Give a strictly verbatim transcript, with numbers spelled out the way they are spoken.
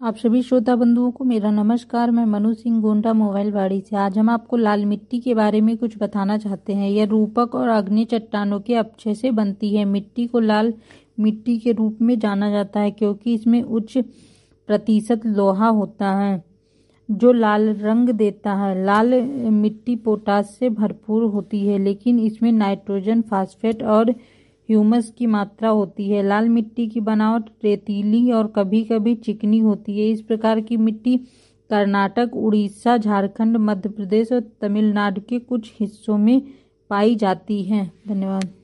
आप सभी श्रोता बंधुओं को मेरा नमस्कार। मैं मनु सिंह गोंडा मोबाइल वाड़ी से। आज हम आपको लाल मिट्टी के बारे में कुछ बताना चाहते हैं। यह रूपक और आग्नेय चट्टानों के अपक्षय से बनती है। मिट्टी को लाल मिट्टी के रूप में जाना जाता है क्योंकि इसमें उच्च प्रतिशत लोहा होता है जो लाल रंग देता है। लाल मिट्टी पोटाश से भरपूर होती है, लेकिन इसमें नाइट्रोजन, फास्फेट और ह्यूमस की मात्रा होती है। लाल मिट्टी की बनावट रेतीली और कभी कभी चिकनी होती है। इस प्रकार की मिट्टी कर्नाटक, उड़ीसा, झारखंड, मध्य प्रदेश और तमिलनाडु के कुछ हिस्सों में पाई जाती है। धन्यवाद।